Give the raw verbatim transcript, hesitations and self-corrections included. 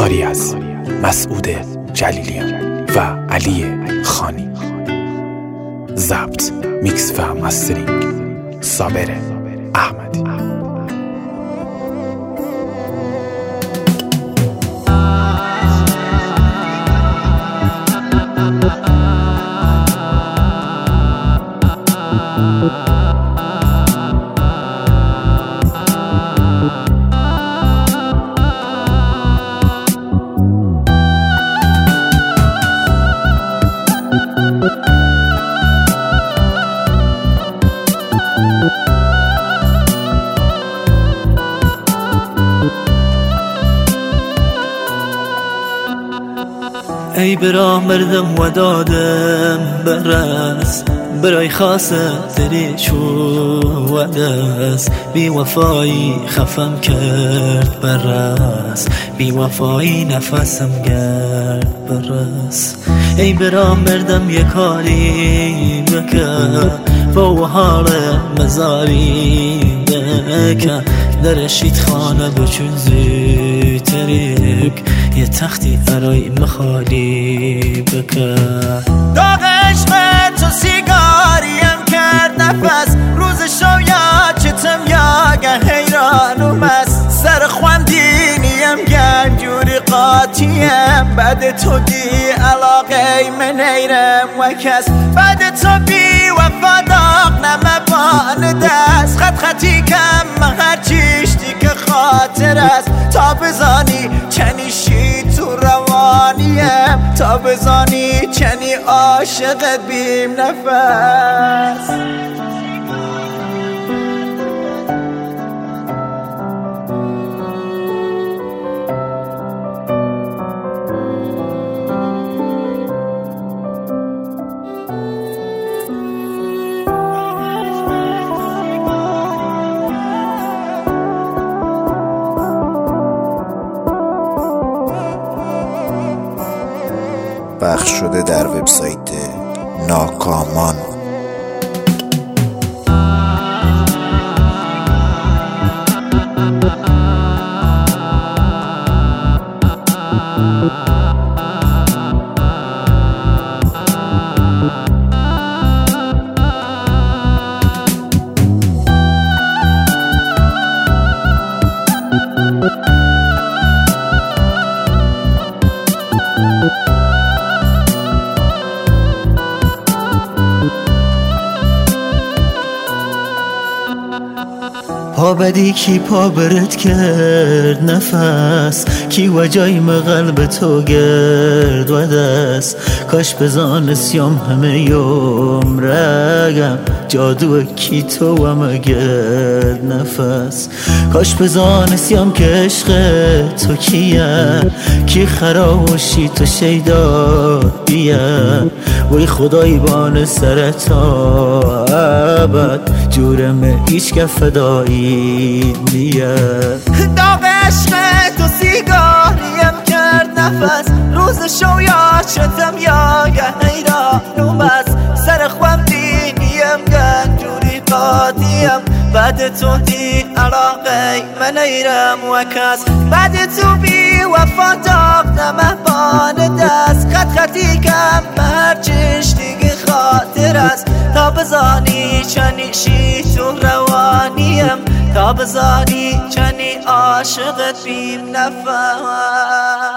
کاری از مسعود جلیلیان و علی خانی. ضبط، میکس و مسترینگ صابر احمدی. ای برا مردم و دادم برس برای خاصه دری چو دست بی وفایی خفم کرد برس بی وفایی نفسم گرد برس ای برا مردم یک کاری بکن با حال مزاری بکن در شید خانه بچون زی تریک یه تختی برای مخالی بکن. داغ عشق تو سیگاریم کرد نفس روز شو یا چتم یا گه حیران و مست سر خواندینیم گنجوری قاطیم بعد تو دی علاقه من ایرم و کس بعد تو بی وفا داغ نمبان دست خط خطی کم هر چیشتی که خاطر است تا بزانی چنی شی تو روانیم تا بزانی چنی عاشق بیم نفس. پخش شده در وبسایت ناکامان. پا بدی کی پا برد کرد نفس کی وجایم قلب تو گرد و دست کاش بزانستیم همه یوم رگم جادو کی تو هم گرد نفس کاش بزانستیم که عشق تو کیه کی خراشی تو شیدا بیه وی خدای بان سرتا ابد جورم ایش که فدایی بیه. داغ عشق تو سیگاریم کرد نفس روز شو یا شتم یا گه حیران و مست سر خوام دینیم گنجوری قاطیم بعد تو دی علاقه من ایرم و کس بعد تو بی وفا داغ نمهبان دست خط خطی کم هر چشتی که خاطر است تا بزانی چنی شی تو روانیم تا بزانی چنی عاشقت بیم نفس.